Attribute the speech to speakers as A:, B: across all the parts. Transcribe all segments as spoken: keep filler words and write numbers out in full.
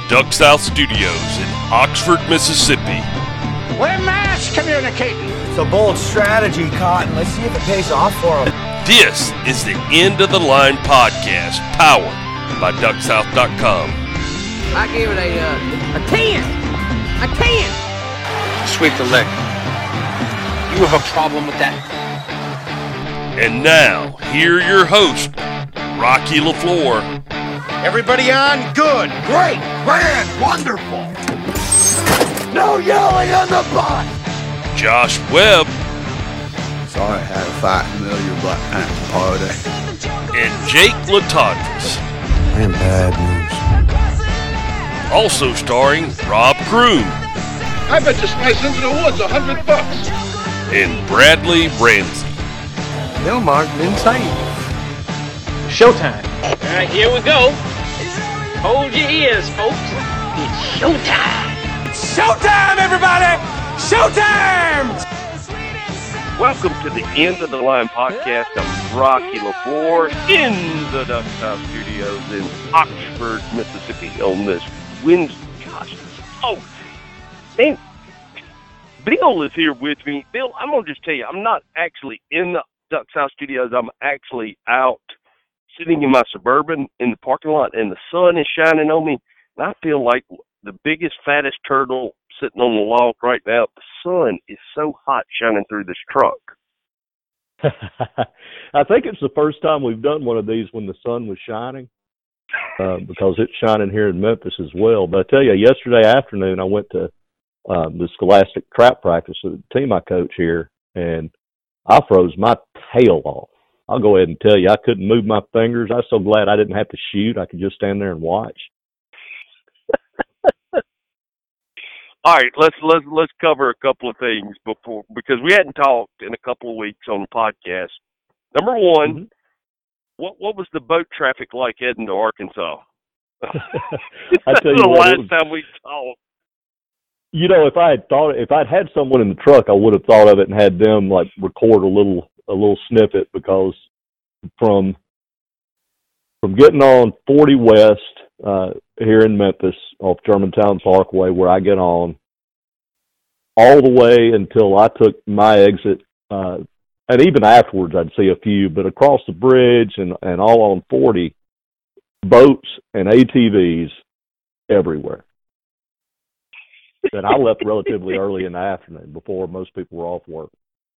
A: Duck South Studios in Oxford, Mississippi.
B: We're mass communicating.
C: It's a bold strategy, Cotton. Let's see if it pays off for them.
A: This is the End of the Line podcast, powered by duck south dot com.
D: I give it a uh, a ten. A ten.
B: Sweep the leg. You have a problem with that?
A: And now, here your host, Rocky LaFleur.
B: Everybody on? Good.
C: Great. Grand. Wonderful. No yelling on the bus.
A: Josh Webb.
E: Sorry I had a fight in the middle of your Black Panther party.
A: And Jake Latondras.
E: I am bad news.
A: Also starring Rob Kroon.
F: I bet you slice into the woods a hundred bucks.
A: And Bradley Ramsey.
C: Bill Martin insane.
G: Showtime. All right, here we go. Hold your ears, folks. It's showtime.
C: It's showtime, everybody! Showtime!
A: Welcome to the End of the Line podcast. I'm Rocky LaFleur in the Duck South Studios in Oxford, Mississippi on this Wednesday. Gosh, oh, man. Bill is here with me. Bill, I'm going to just tell you, I'm not actually in the Duck South Studios. I'm actually out sitting in my Suburban in the parking lot, and the sun is shining on me, and I feel like the biggest, fattest turtle sitting on the log right now. The sun is so hot shining through this truck.
H: I think it's the first time we've done one of these when the sun was shining, uh, because it's shining here in Memphis as well. But I tell you, yesterday afternoon I went to um, the Scholastic trap practice with the team I coach here, and I froze my tail off. I'll go ahead and tell you, I couldn't move my fingers. I was so glad I didn't have to shoot. I could just stand there and watch.
A: All right, let's let's let's cover a couple of things before, because we hadn't talked in a couple of weeks on the podcast. Number one, mm-hmm. what what was the boat traffic like heading to Arkansas?
H: I tell you
A: the
H: what,
A: last
H: was,
A: time we talked.
H: You know, if I had thought, if I'd had someone in the truck, I would have thought of it and had them like record a little a little snippet, because from from getting on forty West uh, here in Memphis off Germantown Parkway, where I get on, all the way until I took my exit, uh, and even afterwards I'd see a few, but across the bridge and, and all on forty, boats and A T Vs everywhere. And I left relatively early in the afternoon before most people were off work.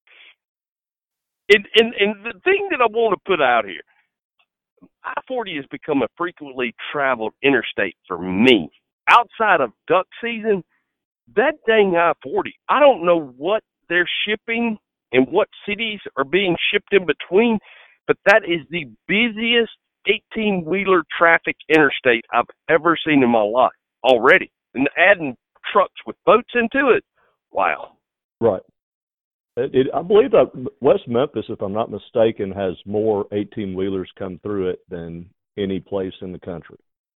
A: And, and, and the thing that I want to put out here, I forty has become a frequently traveled interstate for me. Outside of duck season, that dang I forty, I don't know what they're shipping and what cities are being shipped in between, but that is the busiest eighteen-wheeler traffic interstate I've ever seen in my life already. And adding trucks with boats into it, wow.
H: Right. It, it, I believe that West Memphis, if I'm not mistaken, has more eighteen-wheelers come through it than any place in the country.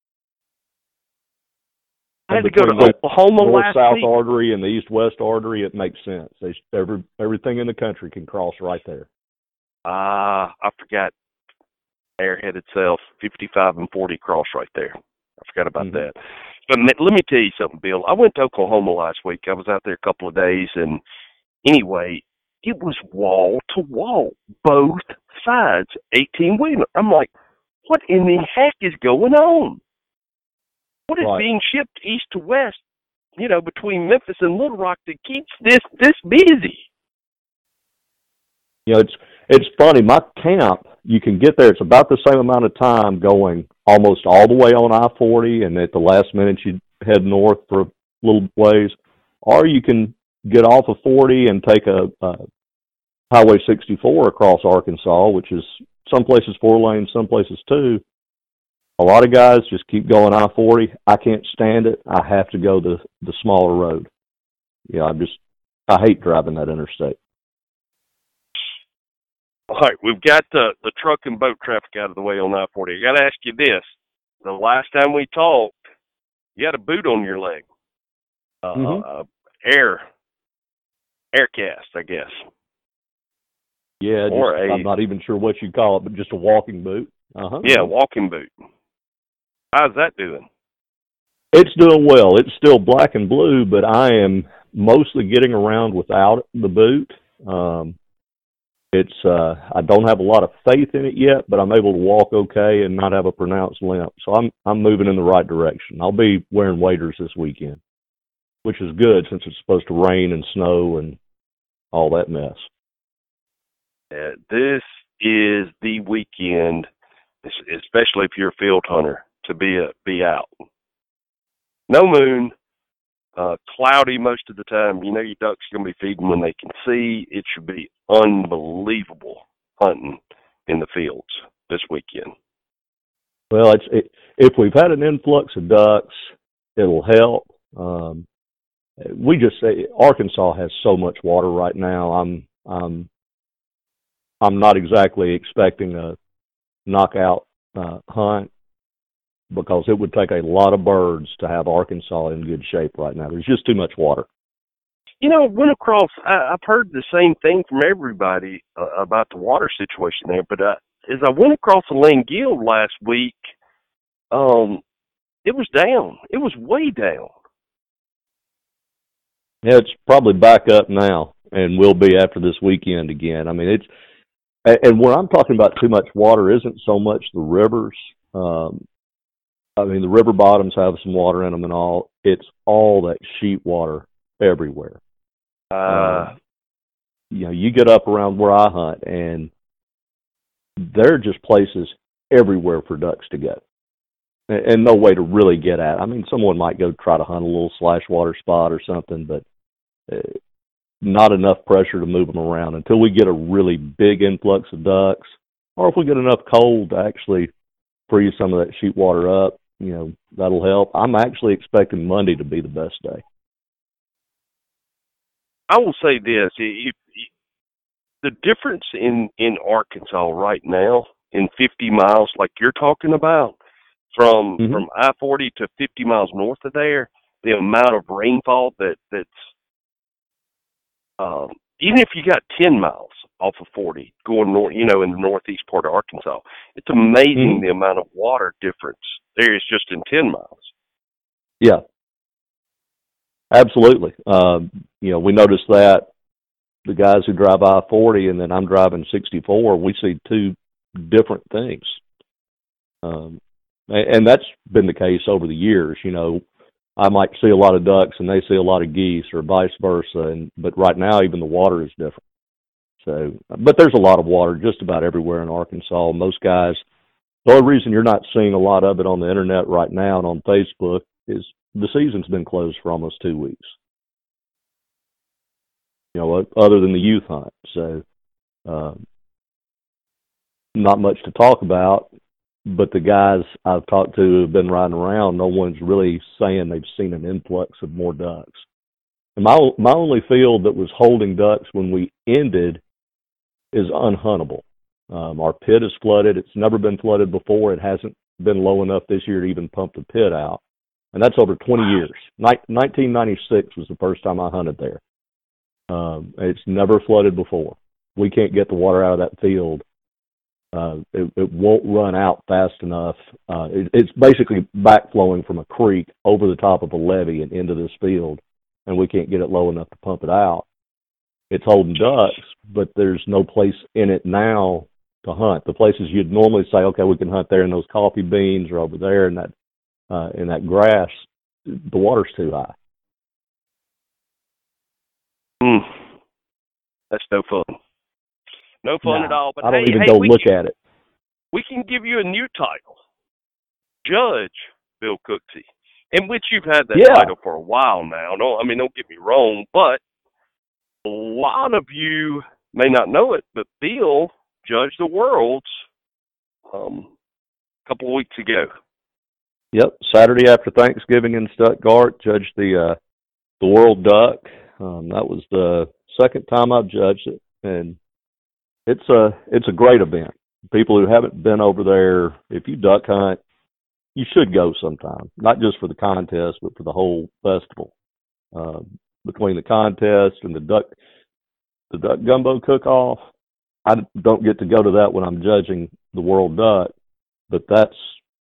A: I had to go to Oklahoma last
H: north-south
A: week.
H: artery and the east-west artery, it makes sense. They, every, everything in the country can cross right there.
A: Ah, uh, I forgot. Airhead itself, fifty-five and forty cross right there. I forgot about mm-hmm. that. But let me tell you something, Bill. I went to Oklahoma last week. I was out there a couple of days, and anyway, it was wall to wall, both sides, eighteen-wheeler. I'm like, what in the heck is going on? What is right. being shipped east to west, you know, between Memphis and Little Rock that keeps this this busy?
H: You know, it's it's funny. My camp, you can get there. It's about the same amount of time going almost all the way on I forty, and at the last minute you head north for a little ways, or you can get off of forty and take a, a Highway sixty-four across Arkansas, which is some places four lanes, some places two. A lot of guys just keep going I forty. I can't stand it. I have to go the the smaller road. Yeah, I just I hate driving that interstate.
A: All right, we've got the, the truck and boat traffic out of the way on I forty. I got to ask you this. The last time we talked, you had a boot on your leg. Uh, mm-hmm. uh, air, air cast, I guess.
H: Yeah, just,
A: or a,
H: I'm not even sure what you call it, but just a walking boot. Uh-huh.
A: Yeah, walking boot. How's that doing?
H: It's doing well. It's still black and blue, but I am mostly getting around without the boot. Um, it's uh, I don't have a lot of faith in it yet, but I'm able to walk okay and not have a pronounced limp. So I'm I'm moving in the right direction. I'll be wearing waders this weekend, which is good since it's supposed to rain and snow and all that mess.
A: Uh, this is the weekend, especially if you're a field hunter, to be a, be out. No moon, uh, cloudy most of the time. You know your ducks are going to be feeding when they can see. It should be unbelievable hunting in the fields this weekend.
H: Well, it's it, if we've had an influx of ducks, it'll help. Um, we just say Arkansas has so much water right now. I'm I'm I'm not exactly expecting a knockout uh, hunt, because it would take a lot of birds to have Arkansas in good shape right now. There's just too much water.
A: You know, went across, I, I've heard the same thing from everybody uh, about the water situation there, but uh, as I went across the Langille last week, um, it was down. It was way down.
H: Yeah, it's probably back up now, and will be after this weekend again. I mean, it's, and when I'm talking about too much water, isn't so much the rivers. Um, I mean, the river bottoms have some water in them and all. It's all that sheet water everywhere.
A: Uh,
H: uh, you know, you get up around where I hunt, and there are just places everywhere for ducks to go, and, and no way to really get at. I mean, someone might go try to hunt a little slash water spot or something, but uh, not enough pressure to move them around until we get a really big influx of ducks, or if we get enough cold to actually freeze some of that sheet water up. You know, that'll help. I'm actually expecting Monday to be the best day.
A: I will say this. If, if, the difference in, in Arkansas right now in fifty miles, like you're talking about, from mm-hmm. from I forty to fifty miles north of there, the amount of rainfall that, that's, um, even if you got ten miles off of forty going north, you know, in the northeast part of Arkansas, it's amazing mm-hmm. the amount of water difference there is just in ten miles.
H: Yeah, absolutely. Um, you know, we noticed that the guys who drive I forty and then I'm driving sixty-four, we see two different things. Um, and, and that's been the case over the years. You know, I might see a lot of ducks and they see a lot of geese, or vice versa. And but right now, even the water is different. So, but there's a lot of water just about everywhere in Arkansas. Most guys, the only reason you're not seeing a lot of it on the internet right now and on Facebook is the season's been closed for almost two weeks. You know, other than the youth hunt. So, um, not much to talk about, but the guys I've talked to who have been riding around, no one's really saying they've seen an influx of more ducks. And my, my only field that was holding ducks when we ended is unhuntable. Um, our pit is flooded. It's never been flooded before. It hasn't been low enough this year to even pump the pit out. And that's over twenty wow. years. Ni- nineteen ninety-six was the first time I hunted there. Um, it's never flooded before. We can't get the water out of that field. Uh, it, it won't run out fast enough. Uh, it, it's basically backflowing from a creek over the top of a levee and into this field, and we can't get it low enough to pump it out. It's holding ducks, but there's no place in it now to hunt. The places you'd normally say, okay, we can hunt there in those coffee beans or over there in that uh, in that grass, the water's too high.
A: Mm. That's no fun. No fun
H: nah,
A: at all. But
H: I don't
A: hey,
H: even
A: hey,
H: go
A: we
H: look
A: can,
H: at it.
A: We can give you a new title, Judge Bill Cooksey, in which you've had that
H: yeah.
A: title for a while now. No, I mean, don't get me wrong, but a lot of you may not know it, but Bill judged the Worlds um, a couple of weeks ago.
H: Yep, Saturday after Thanksgiving in Stuttgart, judged the uh, the World Duck. Um, that was the second time I've judged it, and it's a it's a great event. People who haven't been over there, if you duck hunt, you should go sometime. Not just for the contest, but for the whole festival. Uh, between the contest and the duck the duck gumbo cook-off, I don't get to go to that when I'm judging the World Duck, but that's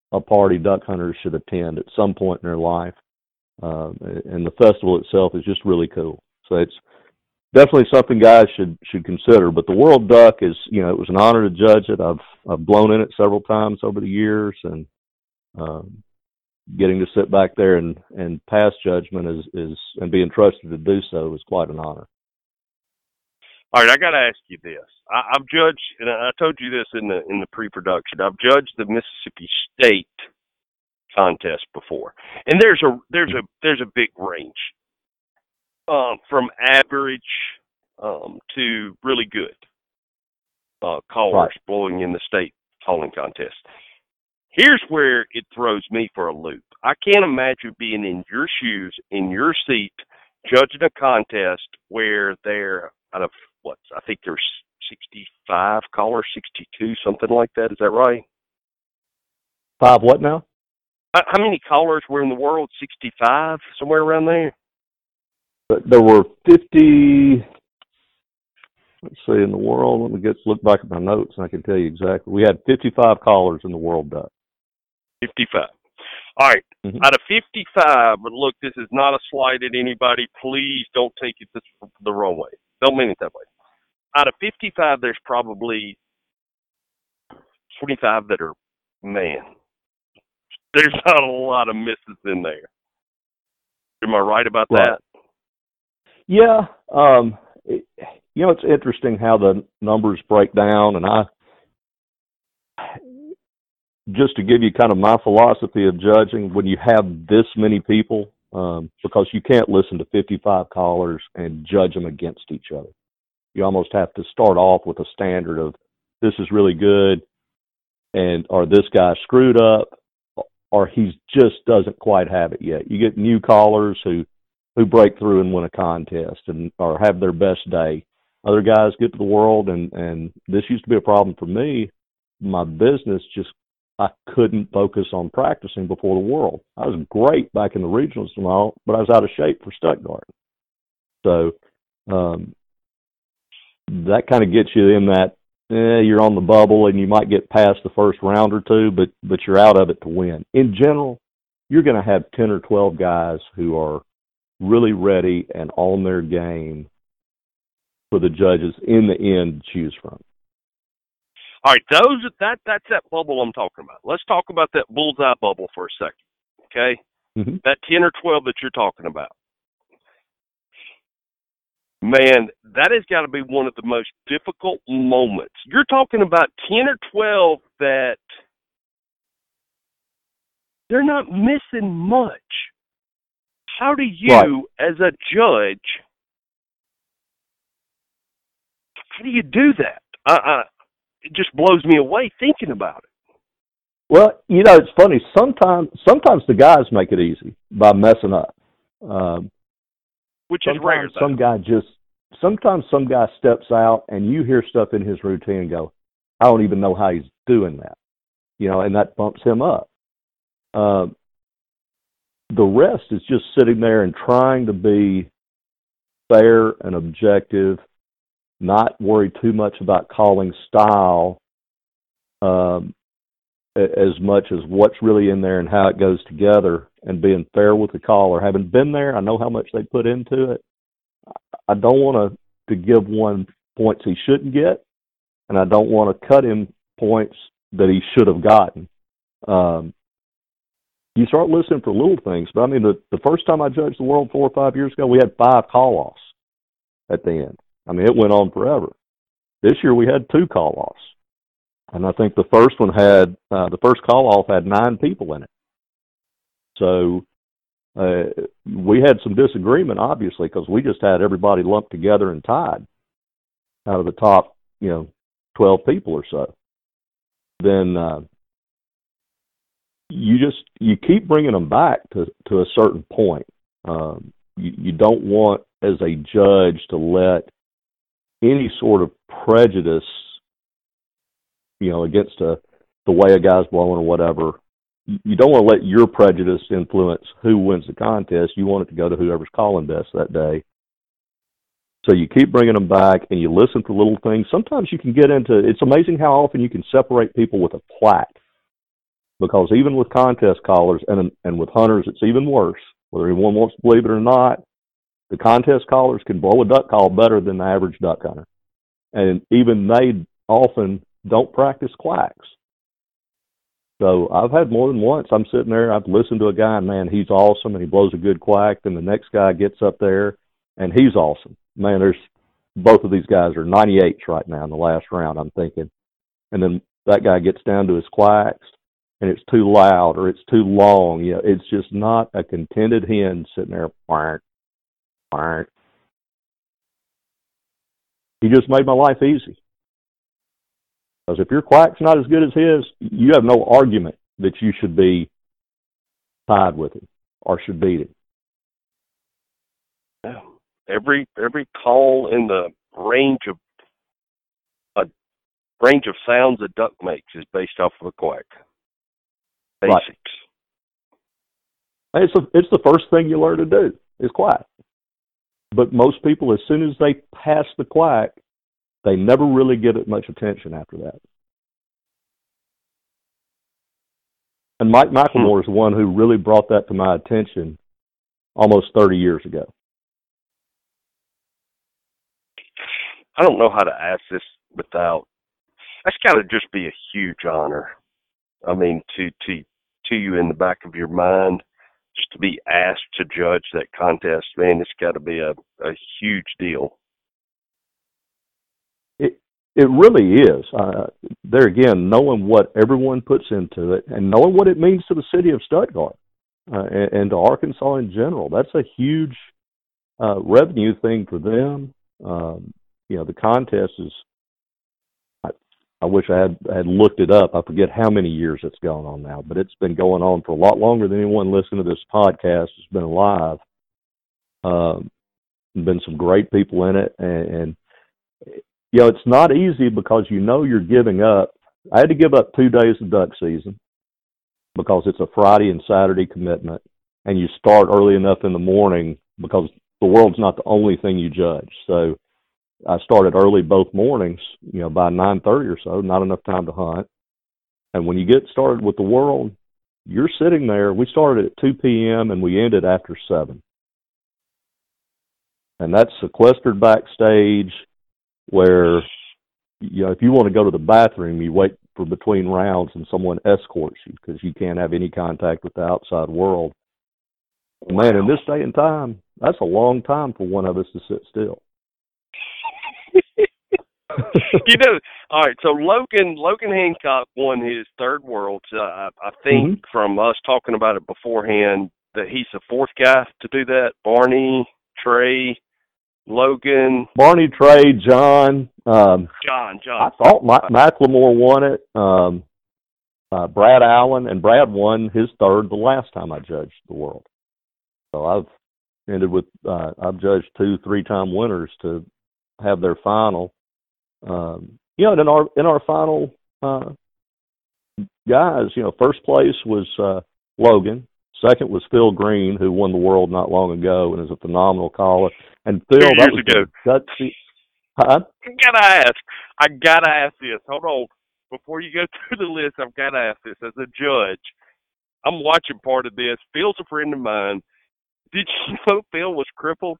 H: a party duck hunters should attend at some point in their life. Uh, and the festival itself is just really cool. So it's definitely something guys should should consider. But the World Duck is, you know, it was an honor to judge it. I've I've blown in it several times over the years, and um, getting to sit back there and, and pass judgment is, is and being trusted to do so is quite an honor.
A: All right, I got to ask you this. I, I've judged, and I told you this in the in the pre-production. I've judged the Mississippi State contest before, and there's a there's a there's a big range um, from average um, to really good uh, callers
H: right.
A: blowing in the state calling contest. Here's where it throws me for a loop. I can't imagine being in your shoes, in your seat, judging a contest where they're out of what I think there's sixty-five callers, sixty-two, something like that. Is that right?
H: Five what now?
A: How many callers were in the world? sixty-five, somewhere around there?
H: There were fifty. Let's see, in the world. Let me get look back at my notes, and I can tell you exactly. We had fifty-five callers in the World Duck.
A: fifty-five. All right.
H: Mm-hmm.
A: Out of fifty-five, but look, this is not a slight at anybody. Please don't take it this, the wrong way. Don't mean it that way. Out of fifty-five, there's probably twenty-five that are, man, there's not a lot of misses in there. Am I right about
H: right.
A: that?
H: Yeah. Um, it, you know, it's interesting how the numbers break down, and I, just to give you kind of my philosophy of judging, when you have this many people, um, because you can't listen to fifty-five callers and judge them against each other. You almost have to start off with a standard of this is really good, and or this guy screwed up, or he just doesn't quite have it yet. You get new callers who, who break through and win a contest and or have their best day. Other guys get to the world, and, and this used to be a problem for me. My business just, I couldn't focus on practicing before the world. I was great back in the regionals and all, but I was out of shape for Stuttgart. So um, that kind of gets you in that, eh, you're on the bubble and you might get past the first round or two, but, but you're out of it to win. In general, you're going to have ten or twelve guys who are really ready and on their game for the judges in the end to choose from.
A: All right, those that that's that bubble I'm talking about. Let's talk about that bullseye bubble for a second, okay?
H: Mm-hmm.
A: That ten or twelve that you're talking about. Man, that has got to be one of the most difficult moments. You're talking about ten or twelve that they're not missing much. How do you,
H: right.
A: as a judge, how do you do that? I, I, it just blows me away thinking about it.
H: Well, you know, it's funny. Sometimes, sometimes the guys make it easy by messing up. Um,
A: Which is rare, though.
H: Some guy just, sometimes some guy steps out and you hear stuff in his routine and go, I don't even know how he's doing that. You know, and that bumps him up. Um, the rest is just sitting there and trying to be fair and objective, not worry too much about calling style um, as much as what's really in there and how it goes together, and being fair with the caller. Having been there, I know how much they put into it. I don't want to, to give one points he shouldn't get, and I don't want to cut him points that he should have gotten. Um, you start listening for little things. But, I mean, the, the first time I judged the world four or five years ago, we had five call-offs at the end. I mean, it went on forever. This year we had two call-offs. And I think the first one had, uh, the first call-off had nine people in it. So uh, we had some disagreement, obviously, because we just had everybody lumped together and tied out of the top, you know, twelve people or so. Then uh, you just, you keep bringing them back to, to a certain point. Um, you, you don't want, as a judge, to let any sort of prejudice, you know, against a, the way a guy's blowing or whatever. You don't want to let your prejudice influence who wins the contest. You want it to go to whoever's calling best that day. So you keep bringing them back, and you listen for little things. Sometimes you can get into, it's amazing how often you can separate people with a plaque. because even with contest callers and and with hunters, it's even worse. Whether anyone wants to believe it or not, the contest callers can blow a duck call better than the average duck hunter. And even they often don't practice quacks. So I've had more than once. I'm sitting there, I've listened to a guy, and man, he's awesome, and he blows a good quack. Then the next guy gets up there, and he's awesome. Man, there's both of these guys are ninety-eights right now in the last round, I'm thinking. And then that guy gets down to his quacks, and it's too loud or it's too long. You know, it's just not a contented hen sitting there, quack, quack. He just made my life easy. Because if your quack's not as good as his, you have no argument that you should be tied with him or should beat him.
A: Yeah. Every every call in the range of a range of sounds a duck makes is based off of a quack. Basics.
H: Right. It's a, it's the first thing you learn to do is quack. But most people, as soon as they pass the quack, they never really give it much attention after that. And Mike McLemore is the one who really brought that to my attention almost thirty years ago.
A: I don't know how to ask this without, that's got to just be a huge honor. I mean, to, to, to you in the back of your mind, just to be asked to judge that contest, man, it's got to be a, a huge deal.
H: It it really is. Uh, there again, knowing what everyone puts into it and knowing what it means to the city of Stuttgart uh, and, and to Arkansas in general, that's a huge uh, revenue thing for them. Um, you know, the contest is, I, I wish I had, had looked it up. I forget how many years it's gone on now, but it's been going on for a lot longer than anyone listening to this podcast has been alive. Um, been some great people in it, and, and you know, it's not easy because you know you're giving up. I had to give up two days of duck season because it's a Friday and Saturday commitment, and you start early enough in the morning because the world's not the only thing you judge. So I started early both mornings, you know, by nine thirty or so, not enough time to hunt. And when you get started with the world, you're sitting there. We started at two p.m. and we ended after seven. And that's sequestered backstage where, you know, if you want to go to the bathroom, you wait for between rounds and someone escorts you because you can't have any contact with the outside world. Man, in this day and time, that's a long time for one of us to sit still.
A: You know, all right, so Logan Logan Hancock won his third Worlds. Uh, I, I think mm-hmm. from us talking about it beforehand that he's the fourth guy to do that. Barney, Trey, Logan.
H: Barney, Trey, John. Um,
A: John, John.
H: I thought Ma- McLemore won it. Um, uh, Brad Allen, and Brad won his third the last time I judged the World. So I've ended with, uh, I've judged two three-time winners to have their final. Um, you know, in our in our final uh, guys, you know, first place was uh, Logan. Second was Phil Green, who won the World not long ago and is a phenomenal caller. And Phil,
A: Two
H: that
A: years
H: was
A: ago.
H: gutsy. Huh?
A: I gotta ask. I gotta ask this. Hold on. Before you go through the list, I've gotta ask this. As a judge, I'm watching part of this. Phil's a friend of mine. Did you know Phil was crippled?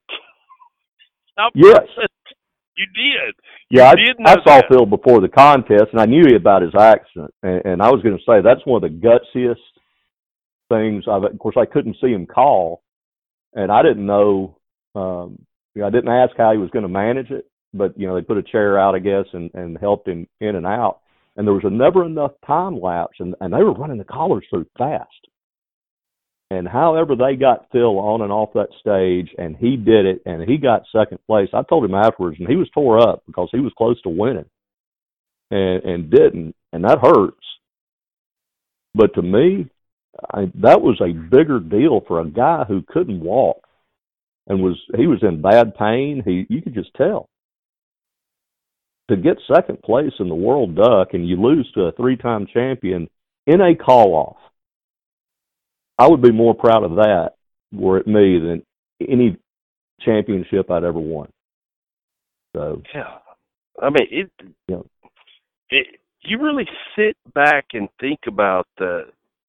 H: Yes.
A: You did.
H: Yeah,
A: you
H: I,
A: did know
H: I saw
A: that.
H: Phil before the contest, and I knew about his accident. And, and I was going to say that's one of the gutsiest things. I've, of course, I couldn't see him call, and I didn't know. Um, you know, I didn't ask how he was going to manage it, but you know, they put a chair out, I guess, and, and helped him in and out. And there was a never enough time lapse, and, and they were running the callers through fast. And however they got Phil on and off that stage, and he did it, and he got second place. I told him afterwards, and he was tore up because he was close to winning and, and didn't, and that hurts. But to me, I, that was a bigger deal for a guy who couldn't walk and was he was in bad pain. He you could just tell. To get second place in the World Duck and you lose to a three-time champion in a call-off, I would be more proud of that, were it me, than any championship I'd ever won. So,
A: yeah, I mean, it,
H: you know,
A: it. You really sit back and think about the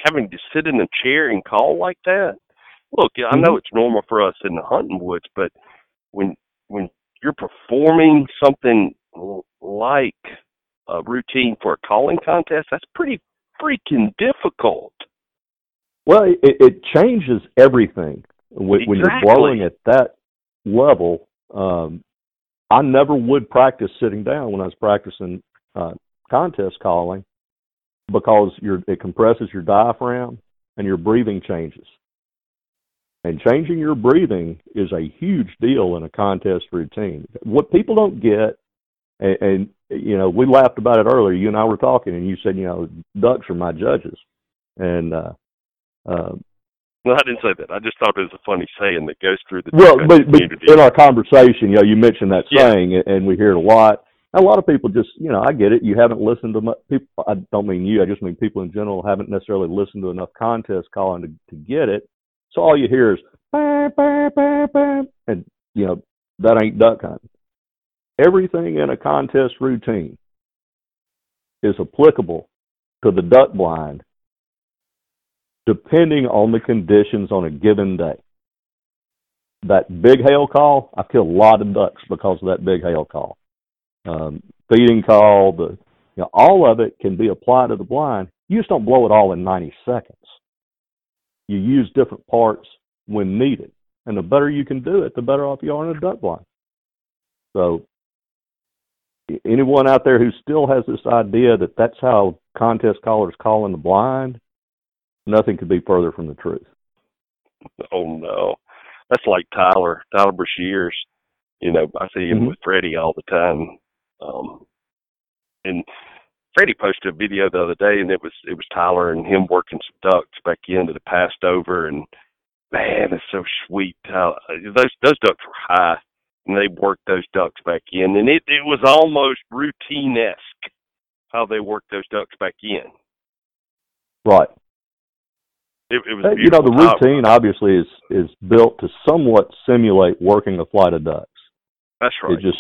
A: having to sit in a chair and call like that. Look, I know it's normal for us in the hunting woods, but when when you're performing something like a routine for a calling contest, that's pretty freaking difficult.
H: Well, it, it changes everything when,
A: exactly.
H: when you're blowing at that level. Um, I never would practice sitting down when I was practicing uh, contest calling because you're, it compresses your diaphragm and your breathing changes. And changing your breathing is a huge deal in a contest routine. What people don't get, and, and you know, we laughed about it earlier. You and I were talking, and you said, you know, ducks are my judges. And uh, uh,
A: no, I didn't say that. I just thought it was a funny saying that goes through the
H: well, but, but
A: community.
H: in our conversation, you know, you mentioned that
A: yeah.
H: saying, and we hear it a lot. A lot of people just, you know, I get it. You haven't listened to much people. I don't mean you. I just mean people in general haven't necessarily listened to enough contest calling to, to get it. So all you hear is bah, bah, bah, bah, and you know that ain't duck hunting. Everything in a contest routine is applicable to the duck blind, depending on the conditions on a given day. That big hail call, I killed a lot of ducks because of that big hail call. Um, feeding call, the you know, all of it can be applied to the blind. You just don't blow it all in ninety seconds. You use different parts when needed. And the better you can do it, the better off you are in a duck blind. So anyone out there who still has this idea that that's how contest callers call in the blind, nothing could be further from the truth.
A: Oh, no. That's like Tyler, Tyler Brashears. You know, I see him mm-hmm. with Freddie all the time. Um, and Freddie posted a video the other day, and it was it was Tyler and him working some ducks back in that had passed over, and man, it's so sweet. How those those ducks were high, and they worked those ducks back in, and it, it was almost routine-esque how they worked those ducks back in.
H: Right.
A: It, it was
H: you know, the routine Tyler. obviously is is built to somewhat simulate working a flight of ducks.
A: That's right.
H: It just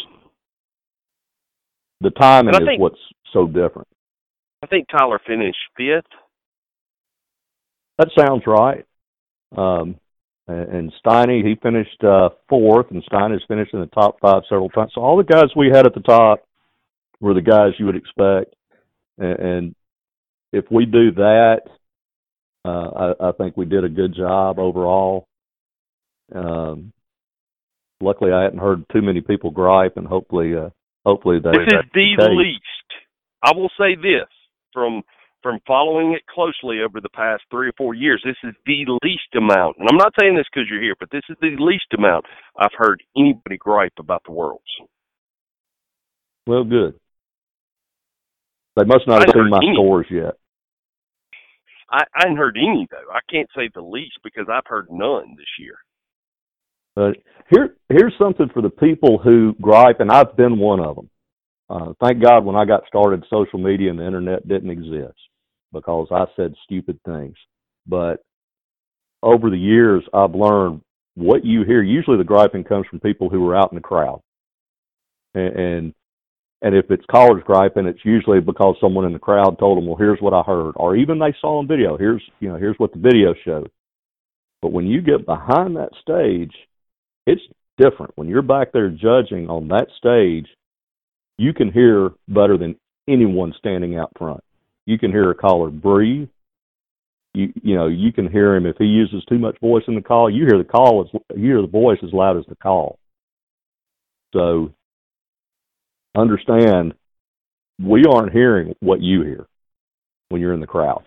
H: the timing is
A: think,
H: what's so different.
A: I think Tyler finished fifth.
H: That sounds right. Um, and Steiny, he finished uh, fourth, and Steiny's finished in the top five several times. So all the guys we had at the top were the guys you would expect. And, and if we do that, uh, I, I think we did a good job overall. Um, luckily, I hadn't heard too many people gripe, and hopefully, uh, hopefully they.
A: This is the, the least. I will say this from from following it closely over the past three or four years. This is the least amount, and I'm not saying this because you're here, but this is the least amount I've heard anybody gripe about the Worlds.
H: Well, good. They must not have seen my any. scores yet.
A: I, I hadn't heard any, though. I can't say the least because I've heard none this year.
H: But here, here's something for the people who gripe, and I've been one of them. Uh, thank God when I got started, social media and the internet didn't exist because I said stupid things. But over the years, I've learned what you hear. Usually the griping comes from people who are out in the crowd. And, and And if it's callers griping, it's usually because someone in the crowd told them, well, here's what I heard. Or even they saw on video, here's, you know, here's what the video showed. But when you get behind that stage, it's different. When you're back there judging on that stage, you can hear better than anyone standing out front. You can hear a caller breathe. You you know, you can hear him if he uses too much voice in the call. You hear the call, as, you hear the voice as loud as the call. So understand, we aren't hearing what you hear when you're in the crowd.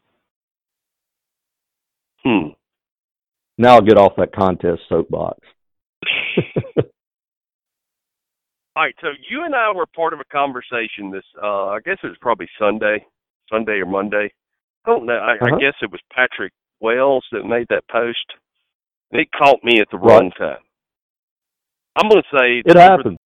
A: Hmm.
H: Now I'll get off that contest soapbox.
A: All right, so you and I were part of a conversation this, uh, I guess it was probably Sunday, Sunday or Monday. I don't know. I, uh-huh. I guess it was Patrick Wells that made that post. It caught me at the
H: right.
A: wrong time. I'm going to say...
H: It happened.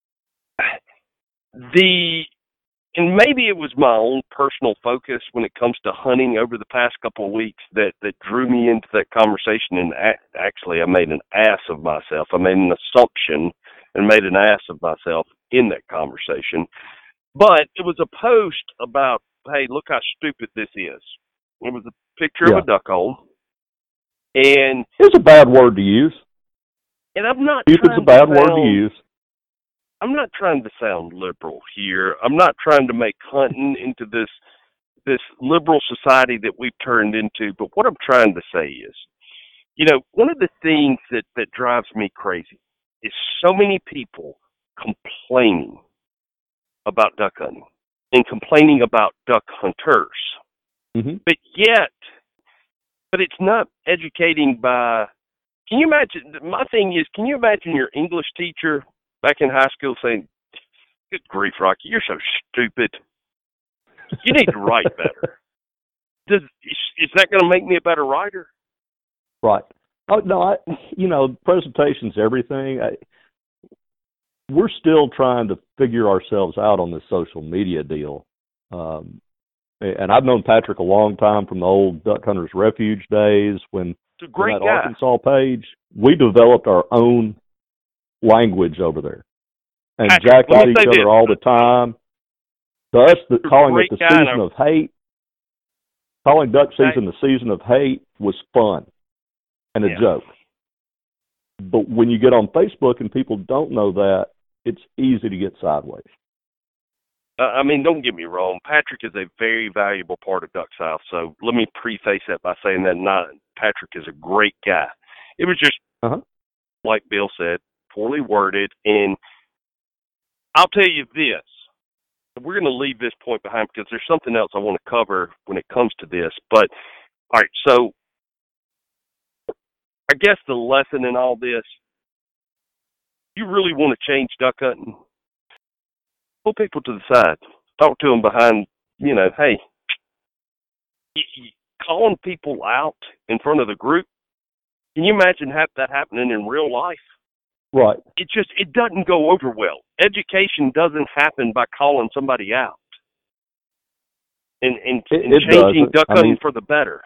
A: The, and maybe it was my own personal focus when it comes to hunting over the past couple of weeks that, that drew me into that conversation. And actually, I made an ass of myself. I made an assumption and made an ass of myself in that conversation. But it was a post about, hey, look how stupid this is. It was a picture
H: yeah.
A: of a duck hole. And
H: it's a bad word to use.
A: And I'm not
H: If
A: trying
H: it's a bad
A: to
H: word
A: sound,
H: to use.
A: I'm not trying to sound liberal here. I'm not trying to make hunting into this this liberal society that we've turned into. But what I'm trying to say is, you know, one of the things that, that drives me crazy is so many people complaining about duck hunting and complaining about duck hunters.
H: Mm-hmm.
A: But yet, but it's not educating by, can you imagine, my thing is, can you imagine your English teacher back in high school saying, good grief, Rocky, you're so stupid. You need to write better. Does, is, is that going to make me a better writer?
H: Right. Oh, no, I, you know, presentation's everything. I, we're still trying to figure ourselves out on this social media deal. Um, and I've known Patrick a long time from the old Duck Hunters Refuge days when,
A: it's a great
H: that
A: guy.
H: Arkansas page, we developed our own language over there. And
A: Patrick,
H: jacked
A: let
H: at
A: me
H: each
A: say
H: other
A: this.
H: all the time. To us, the, calling it
A: great
H: the
A: guy,
H: season
A: and
H: of hate, calling duck
A: Right.
H: season the season of hate was fun and a
A: Yeah.
H: joke. But when you get on Facebook and people don't know that, it's easy to get sideways.
A: Uh, I mean, don't get me wrong. Patrick is a very valuable part of Duck South. So let me preface that by saying that not Patrick is a great guy. It was just,
H: uh-huh.
A: like Bill said, poorly worded. And I'll tell you this. We're going to leave this point behind because there's something else I want to cover when it comes to this. But, all right, so I guess the lesson in all this, you really want to change duck hunting, pull people to the side. Talk to them behind, you know, hey, calling people out in front of the group, can you imagine have that happening in real life?
H: Right.
A: It just, it doesn't go over well. Education doesn't happen by calling somebody out and, and,
H: it,
A: and
H: it
A: changing
H: doesn't.
A: duck
H: I
A: hunting
H: mean,
A: for the better.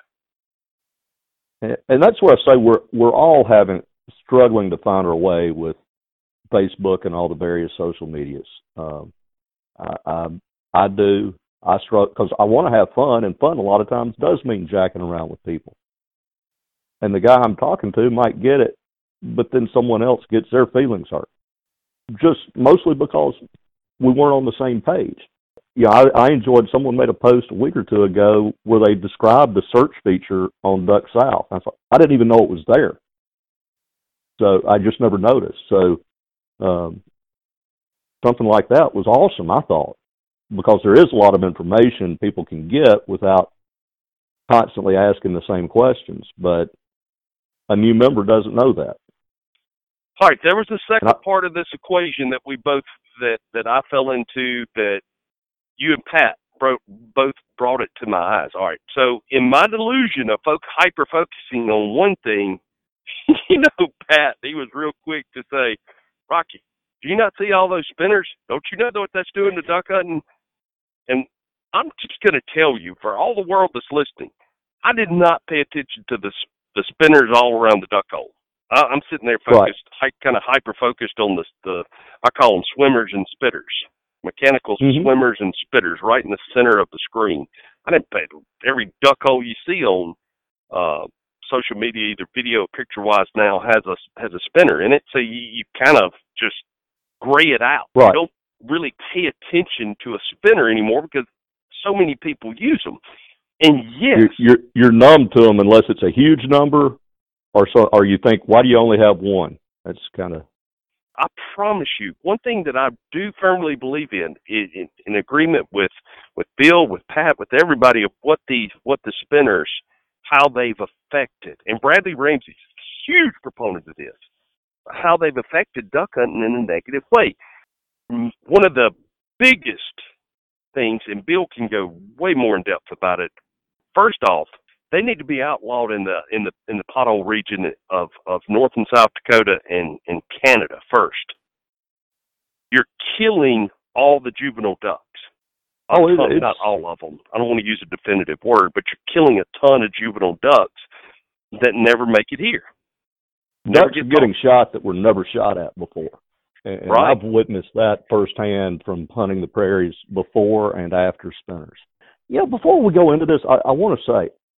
H: And that's where I say we're we're all having struggling to find our way with Facebook and all the various social medias. Um, I, I I do I struggle because I want to have fun, and fun a lot of times does mean jacking around with people. And the guy I'm talking to might get it, but then someone else gets their feelings hurt, just mostly because we weren't on the same page. Yeah, I, I enjoyed, someone made a post a week or two ago where they described the search feature on Duck South. I thought, I didn't even know it was there. So I just never noticed. So um, something like that was awesome, I thought, because there is a lot of information people can get without constantly asking the same questions. But a new member doesn't know that.
A: All right, there was the second
H: I,
A: part of this equation that we both, that, that I fell into, that you and Pat bro- both brought it to my eyes. All right, so in my delusion of folk hyper-focusing on one thing, you know, Pat, he was real quick to say, Rocky, do you not see all those spinners? Don't you know what that's doing to duck hunting? And I'm just going to tell you, for all the world that's listening, I did not pay attention to the, the spinners all around the duck hole. I, I'm sitting there focused, right. kind of hyper-focused on the, the, I call them swimmers and spitters. Mechanical mm-hmm. swimmers and spitters right in the center of the screen. I didn't pay every duck hole you see on uh, social media, either video or picture-wise now, has a has a spinner in it. So you, you kind of just gray it out.
H: Right.
A: You don't really pay attention to a spinner anymore because so many people use them. And yes,
H: you're you're, you're numb to them unless it's a huge number, or so, or you think, why do you only have one? That's kind of.
A: I promise you, one thing that I do firmly believe in, in, in, in agreement with, with Bill, with Pat, with everybody, of what the what the spinners, how they've affected, and Bradley Ramsey's a huge proponent of this, how they've affected duck hunting in a negative way. One of the biggest things, and Bill can go way more in depth about it. First off, they need to be outlawed in the in the in the pothole region of, of North and South Dakota and, and Canada first. You're killing all the juvenile ducks.
H: Oh, it,
A: ton, not all of them. I don't want to use a definitive word, but you're killing a ton of juvenile ducks that never make it here. Never
H: ducks
A: get
H: are getting shot that were never shot at before. And
A: right.
H: I've witnessed that firsthand from hunting the prairies before and after spinners. Yeah, before we go into this, I, I want to say,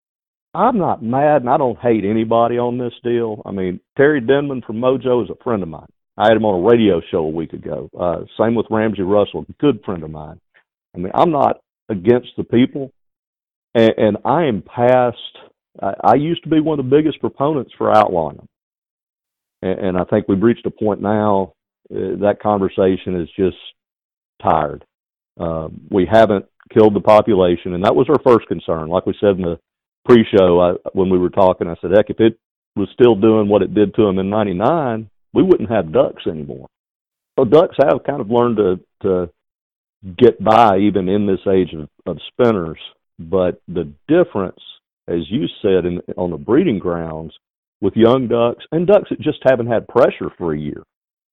H: I'm not mad, and I don't hate anybody on this deal. I mean, Terry Denman from Mojo is a friend of mine. I had him on a radio show a week ago. Uh, same with Ramsey Russell, a good friend of mine. I mean, I'm not against the people, and, and I am past. I, I used to be one of the biggest proponents for outlawing them, and, and I think we've reached a point now uh, that conversation is just tired. Uh, we haven't killed the population, and that was our first concern. Like we said in the pre-show, I, when we were talking, I said, heck, if it was still doing what it did to them in ninety-nine, we wouldn't have ducks anymore. So ducks have kind of learned to, to get by even in this age of, of spinners. But the difference, as you said, in, on the breeding grounds with young ducks and ducks that just haven't had pressure for a year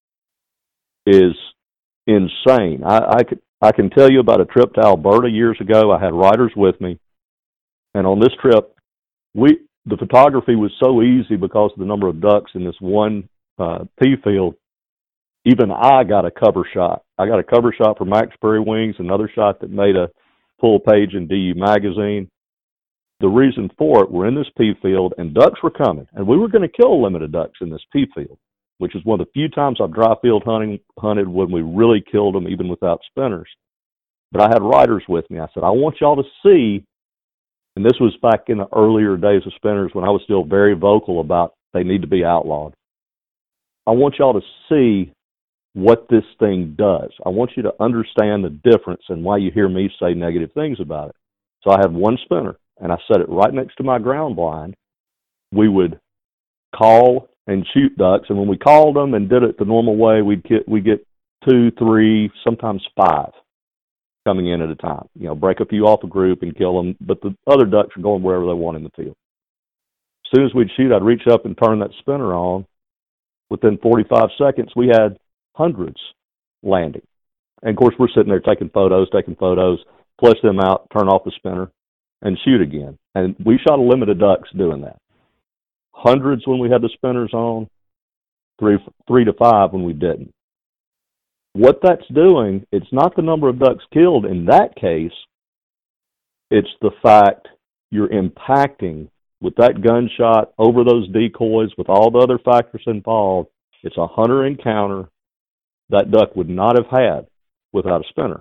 H: is insane. I, I, could, I can tell you about a trip to Alberta years ago. I had riders with me. And on this trip, we the photography was so easy because of the number of ducks in this one uh, pea field. Even I got a cover shot. I got a cover shot for Max Prairie Wings, another shot that made a full page in D U magazine. The reason for it, we're in this pea field, and ducks were coming. And we were going to kill a limit of ducks in this pea field, which is one of the few times I've dry field hunting, hunted when we really killed them, even without spinners. But I had riders with me. I said, I want y'all to see. And this was back in the earlier days of spinners when I was still very vocal about they need to be outlawed. I want y'all to see what this thing does. I want you to understand the difference and why you hear me say negative things about it. So I had one spinner, and I set it right next to my ground blind. We would call and shoot ducks, and when we called them and did it the normal way, we'd get, we'd get two, three, sometimes five coming in at a time. You know, break a few off a group and kill them, but the other ducks are going wherever they want in the field. As soon as we'd shoot, I'd reach up and turn that spinner on. Within forty-five seconds, we had hundreds landing. And, of course, we're sitting there taking photos, taking photos, flush them out, turn off the spinner, and shoot again. And we shot a limit of ducks doing that. Hundreds when we had the spinners on, three, three to five when we didn't. What that's doing, it's not the number of ducks killed in that case, it's the fact you're impacting with that gunshot over those decoys with all the other factors involved. It's a hunter encounter that duck would not have had without a spinner.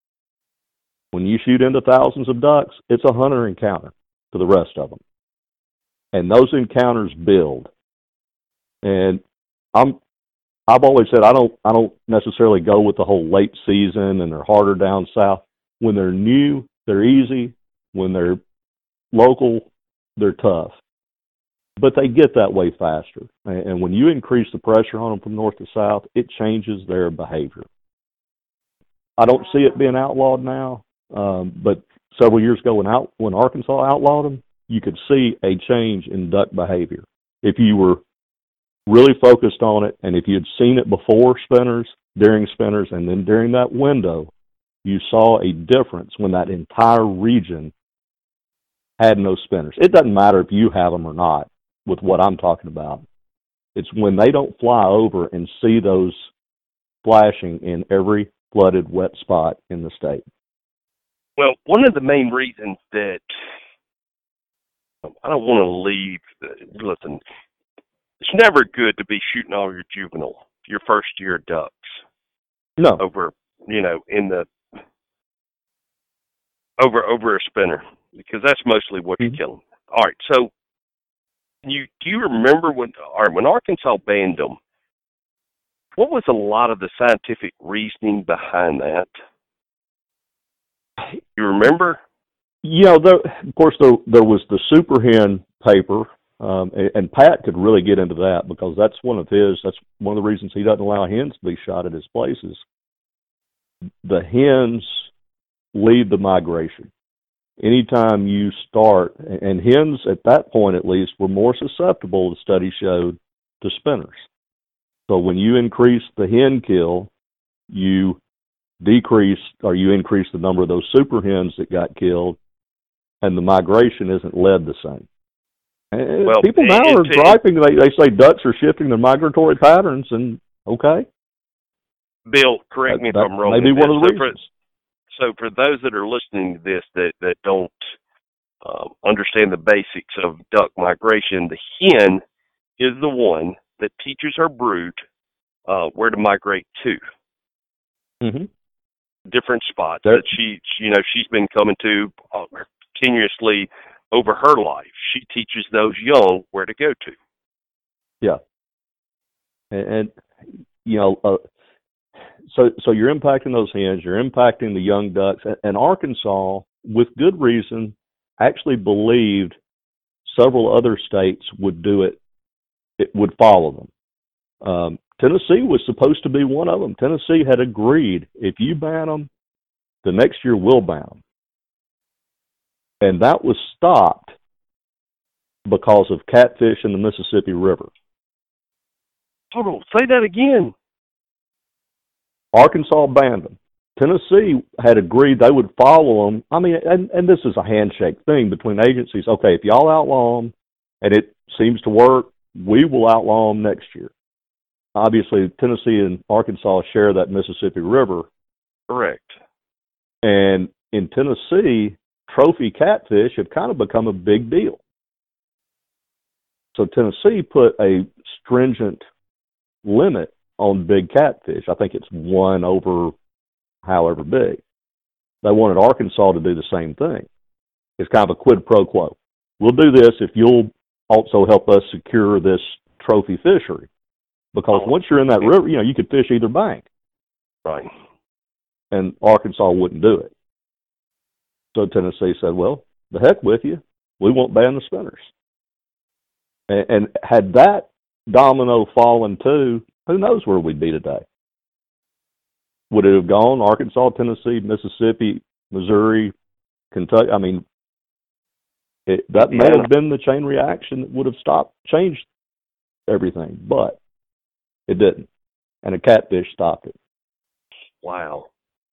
H: When you shoot into thousands of ducks, it's a hunter encounter to the rest of them. And those encounters build. And I'm I've always said I don't I don't necessarily go with the whole late season and they're harder down south. When they're new, they're easy. When they're local, they're tough. But they get that way faster. And when you increase the pressure on them from north to south, it changes their behavior. I don't see it being outlawed now, um, but several years ago when, out, when Arkansas outlawed them, you could see a change in duck behavior. If you were really focused on it, and if you had seen it before spinners, during spinners, and then during that window, you saw a difference when that entire region had no spinners. It doesn't matter if you have them or not with what I'm talking about. It's when they don't fly over and see those flashing in every flooded wet spot in the state.
A: Well, one of the main reasons that I don't want to leave, listen, it's never good to be shooting all your juvenile, your first year ducks.
H: No.
A: Over, you know, in the, over, over a spinner, because that's mostly what mm-hmm. you're killing. All right. So you, do you remember when, all right, when Arkansas banned them, what was a lot of the scientific reasoning behind that? You remember?
H: Yeah, there, of course, there, there was the Super Hen paper, um, and, and Pat could really get into that because that's one of his, that's one of the reasons he doesn't allow hens to be shot at his places. The hens lead the migration. Anytime you start, and hens at that point at least were more susceptible, the study showed, to spinners. So when you increase the hen kill, you decrease or you increase the number of those super hens that got killed, and the migration isn't led the same. And well, people now are griping. They, they say ducks are shifting their migratory patterns, and okay.
A: Bill, correct that, me if I'm wrong.
H: Maybe one of the reasons.
A: So for those that are listening to this that, that don't um, understand understand the basics of duck migration, the hen is the one that teaches her brood uh, where to migrate to.
H: Mm-hmm.
A: Different spots
H: there,
A: that she, she, you know, she's been coming to uh, continuously over her life. She teaches those young where to go to.
H: Yeah. And, and you know, uh, so so you're impacting those hens, you're impacting the young ducks. And Arkansas, with good reason, actually believed several other states would do it, it would follow them. Um, Tennessee was supposed to be one of them. Tennessee had agreed, if you ban them, the next year we'll ban them. And that was stopped because of catfish in the Mississippi River.
A: Hold on, say that again.
H: Arkansas banned them. Tennessee had agreed they would follow them. I mean, and, and this is a handshake thing between agencies. Okay, if y'all outlaw them and it seems to work, we will outlaw them next year. Obviously, Tennessee and Arkansas share that Mississippi River.
A: Correct.
H: And in Tennessee, trophy catfish have kind of become a big deal. So Tennessee put a stringent limit on big catfish. I think it's one over however big. They wanted Arkansas to do the same thing. It's kind of a quid pro quo. We'll do this if you'll also help us secure this trophy fishery. Because once you're in that river, you know, you could fish either bank.
A: Right.
H: And Arkansas wouldn't do it. So Tennessee said, well, the heck with you. We won't ban the spinners. And, and had that domino fallen too, who knows where we'd be today? Would it have gone Arkansas, Tennessee, Mississippi, Missouri, Kentucky? I mean, it, that may
A: yeah.
H: have been the chain reaction that would have stopped, changed everything, but it didn't. And a catfish stopped it.
A: Wow.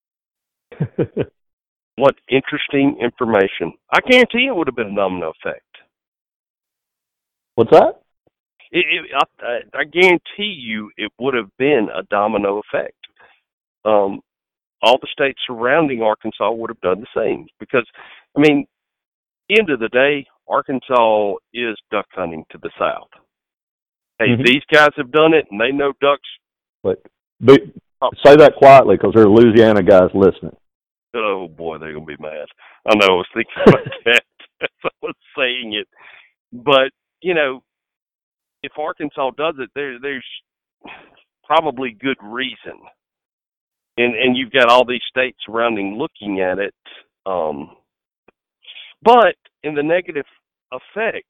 A: What interesting information. I guarantee it would have been a domino effect.
H: What's that?
A: It, it, I, I guarantee you it would have been a domino effect. Um, all the states surrounding Arkansas would have done the same. Because, I mean, end of the day, Arkansas is duck hunting to the south. Hey, mm-hmm. These guys have done it, and they know ducks.
H: But, but say that quietly, because there are Louisiana guys listening.
A: Oh, boy, they're going to be mad. I know, I was thinking about that as I was saying it. But, you know, if Arkansas does it, there, there's probably good reason. And and you've got all these states surrounding looking at it. Um, but in the negative effect,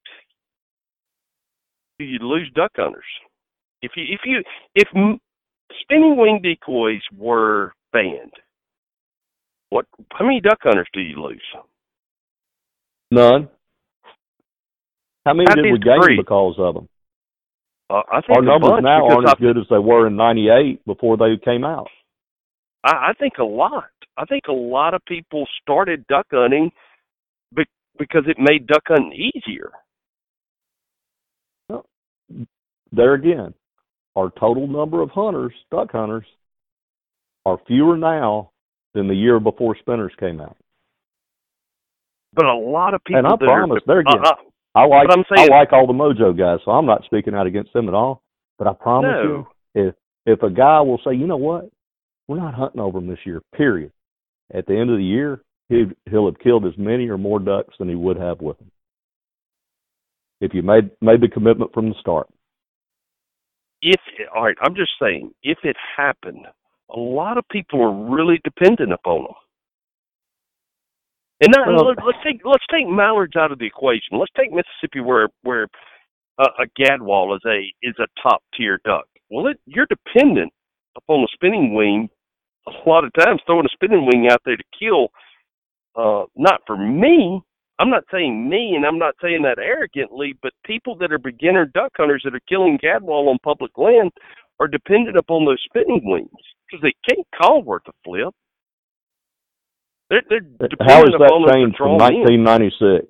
A: you lose duck hunters. If you if you if spinning wing decoys were banned, what? How many duck hunters do you lose?
H: None. How many did we gain three. because of them?
A: Uh, I think
H: our numbers now aren't as good as they were in ninety-eight before they came out.
A: I, I think a lot. I think a lot of people started duck hunting be, because it made duck hunting easier.
H: Well, there again, our total number of hunters, duck hunters, are fewer now than the year before spinners came out.
A: But a lot of people.
H: And I
A: that
H: promise,
A: are,
H: there again,
A: uh,
H: I like
A: I'm saying,
H: I like all the Mojo guys, so I'm not speaking out against them at all. But I promise
A: no.
H: you, if if a guy will say, you know what, we're not hunting over them this year, period. At the end of the year, he he'll have killed as many or more ducks than he would have with them. If you made made the commitment from the start.
A: If all right, I'm just saying, if it happened, a lot of people are really dependent upon them. And now, well, let's take let's take mallards out of the equation. Let's take Mississippi, where where uh, a gadwall is a is a top tier duck. Well, it, you're dependent upon a spinning wing. A lot of times, throwing a spinning wing out there to kill. Uh, not for me. I'm not saying me, and I'm not saying that arrogantly. But people that are beginner duck hunters that are killing gadwall on public land are dependent upon those spinning wings because they can't call worth a flip. They're, they're
H: How has that changed from nineteen ninety-six?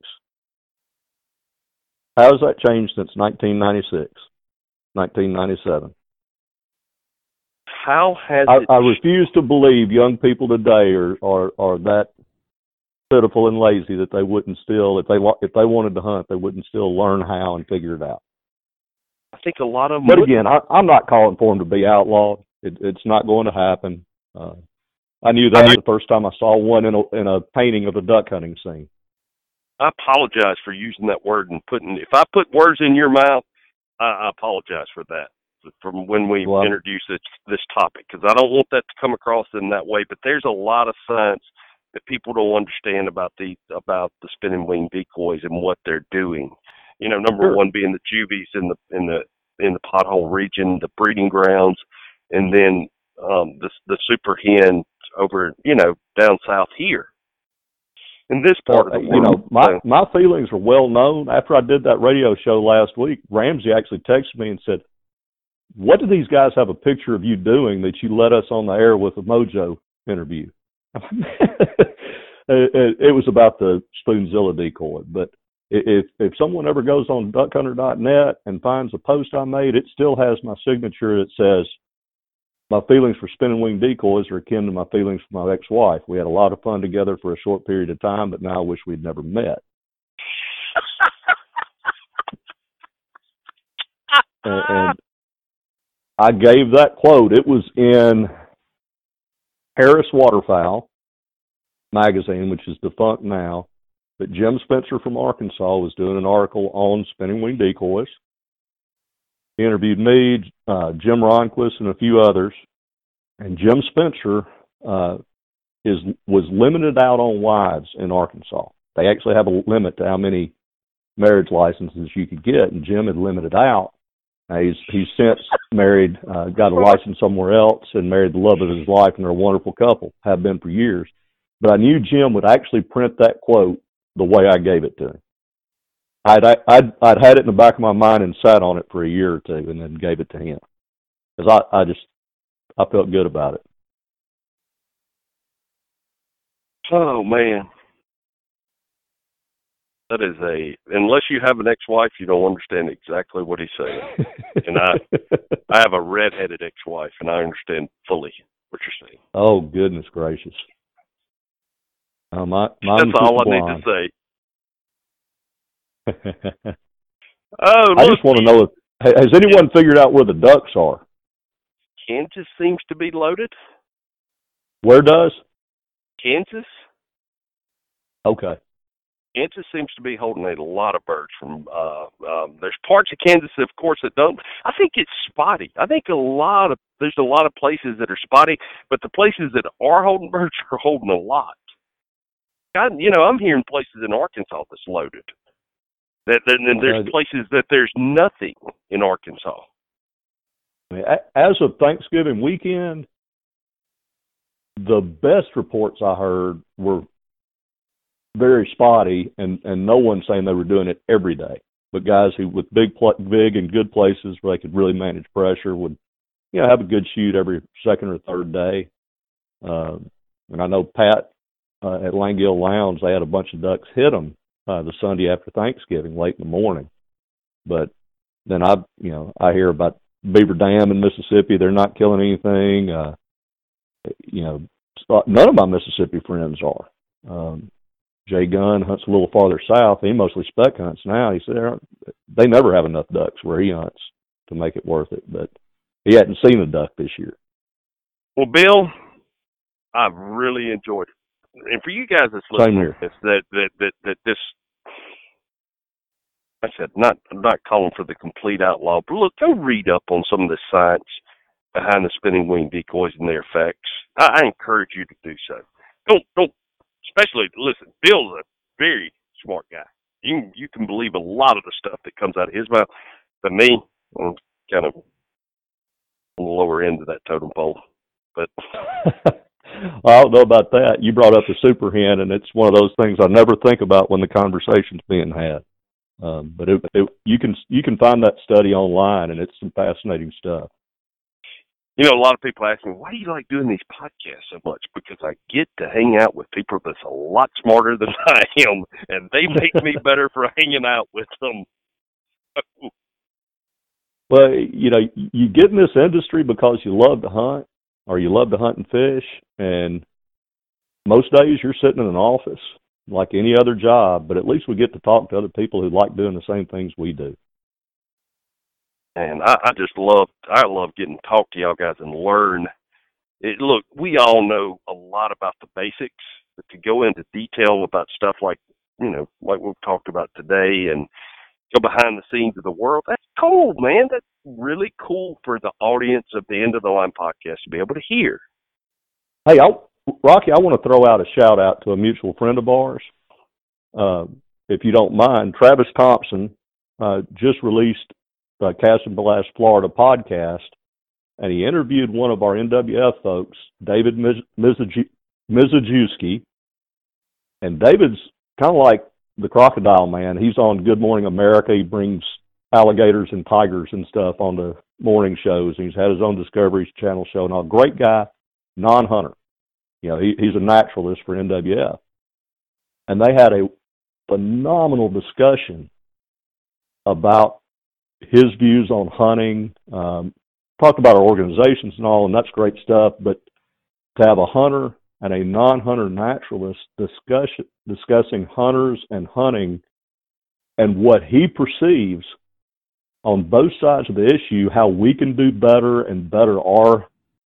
H: How has that changed since nineteen ninety-six, nineteen ninety-seven?
A: How has
H: I,
A: it...
H: I refuse to believe young people today are, are, are that pitiful and lazy that they wouldn't still, if they if they wanted to hunt, they wouldn't still learn how and figure it out.
A: I think a lot of them.
H: But again, I, I'm not calling for them to be outlawed. It, it's not going to happen. Uh, I knew that the first time I saw one in a in a painting of a duck hunting scene.
A: I apologize for using that word and putting. If I put words in your mouth, I, I apologize for that. From when we well, introduced this, this topic, because I don't want that to come across in that way. But there's a lot of science that people don't understand about the about the spinning wing decoys and what they're doing. You know, number sure. one being the juvies in the in the in the pothole region, the breeding grounds, and then um, the the super hen over, you know, down south here. In this part well, of the world,
H: you know, my my feelings are well known. After I did that radio show last week, Ramsey actually texted me and said, "What do these guys have a picture of you doing that you let us on the air with a Mojo interview?" it, it, it was about the Spoonzilla decoy. But if if someone ever goes on duck hunter dot net and finds a post I made, it still has my signature that says, "My feelings for spinning wing decoys are akin to my feelings for my ex-wife. We had a lot of fun together for a short period of time, but now I wish we'd never met." and, and I gave that quote. It was in Harris Waterfowl magazine, which is defunct now, but Jim Spencer from Arkansas was doing an article on spinning wing decoys. He interviewed me, uh, Jim Ronquist, and a few others. And Jim Spencer uh, is was limited out on wives in Arkansas. They actually have a limit to how many marriage licenses you could get, and Jim had limited out. Now he's he's since married, uh, got a license somewhere else, and married the love of his life, and they're a wonderful couple, have been for years. But I knew Jim would actually print that quote the way I gave it to him. I'd, I'd, I'd had it in the back of my mind and sat on it for a year or two and then gave it to him. Because I, I just, I felt good about it.
A: Oh, man. That is a, unless you have an ex-wife, you don't understand exactly what he's saying. And I I have a red-headed ex-wife, and I understand fully what you're saying.
H: Oh, goodness gracious. Uh, my,
A: That's all I
H: blonde.
A: need to say.
H: oh, I just want to know, if, has anyone yeah. figured out where the ducks are?
A: Kansas seems to be loaded.
H: Where does?
A: Kansas.
H: Okay.
A: Kansas seems to be holding a lot of birds from, uh, um, there's parts of Kansas, of course, that don't. I think it's spotty. I think a lot of, there's a lot of places that are spotty, but the places that are holding birds are holding a lot. I, you know, I'm hearing places in Arkansas that's loaded. That, that and there's places that there's nothing in Arkansas.
H: As of Thanksgiving weekend, the best reports I heard were very spotty, and, and no one saying they were doing it every day. But guys who with big, big and good places where they could really manage pressure would, you know, have a good shoot every second or third day. Uh, and I know Pat uh, at Langell Lounge, they had a bunch of ducks hit them uh, the Sunday after Thanksgiving, late in the morning. But then I, you know, I hear about Beaver Dam in Mississippi. They're not killing anything. Uh, you know, none of my Mississippi friends are. Um, Jay Gunn hunts a little farther south. He mostly spec hunts now. He said they never have enough ducks where he hunts to make it worth it. But he hadn't seen a duck this year.
A: Well, Bill, I've really enjoyed it. And for you guys that's listening to this, that, that, that, that this, I said, not, I'm not calling for the complete outlaw, but look, go read up on some of the science behind the spinning wing decoys and their effects. I, I encourage you to do so. Don't, don't, especially, listen, Bill's a very smart guy. You, you can believe a lot of the stuff that comes out of his mouth. But me, I'm kind of on the lower end of that totem pole. But
H: well, I don't know about that. You brought up the super hen, and it's one of those things I never think about when the conversation's being had. Um, but it, it, you can you can find that study online, and it's some fascinating stuff.
A: You know, a lot of people ask me, why do you like doing these podcasts so much? Because I get to hang out with people that's a lot smarter than I am, and they make me better for hanging out with them.
H: Well, you know, you get in this industry because you love to hunt, or you love to hunt and fish, and most days you're sitting in an office like any other job, but at least we get to talk to other people who like doing the same things we do.
A: And I, I just love, I love getting to talk to y'all guys and learn. It, look, we all know a lot about the basics, but to go into detail about stuff like, you know, like we've talked about today and go behind the scenes of the world, that's cool, man. That's really cool for the audience of the End of the Line podcast to be able to hear.
H: Hey, I, Rocky, I want to throw out a shout out to a mutual friend of ours. Uh, if you don't mind, Travis Thompson uh, just released the Casting Blast Florida podcast, and he interviewed one of our N W F folks, David Mizajewski. And David's kind of like the Crocodile Man. He's on Good Morning America. He brings alligators and tigers and stuff on the morning shows. He's had his own Discovery Channel show and all. Great guy, non-hunter. You know, he, he's a naturalist for N W F. And they had a phenomenal discussion about his views on hunting, um, talked about our organizations and all, and that's great stuff, but to have a hunter and a non-hunter naturalist discuss, discussing hunters and hunting and what he perceives on both sides of the issue, how we can do better and better our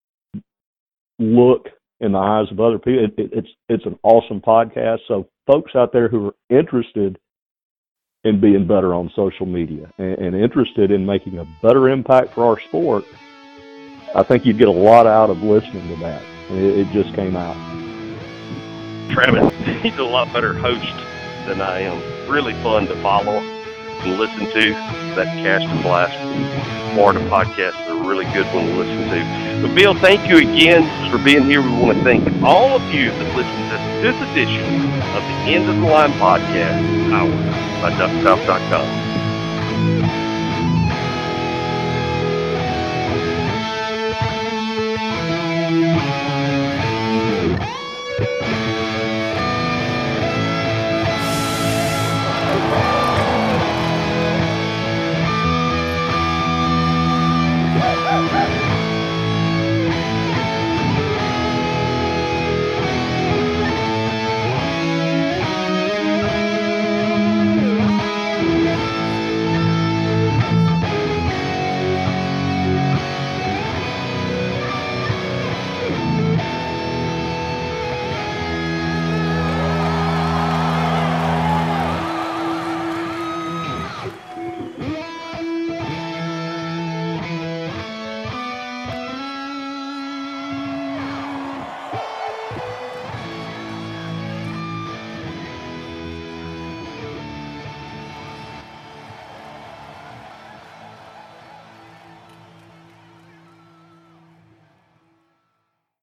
H: look in the eyes of other people. It, it, it's it's an awesome podcast. So folks out there who are interested in being better on social media and, and interested in making a better impact for our sport, I think you'd get a lot out of listening to that. It, it just came out.
A: Travis, he's a lot better host than I am. Really fun to follow and listen to. That Casting Blast Florida podcast is a really good one to listen to. But Bill, thank you again for being here. We want to thank all of you that listened to this edition of the End of the Line podcast, powered by duck south dot com.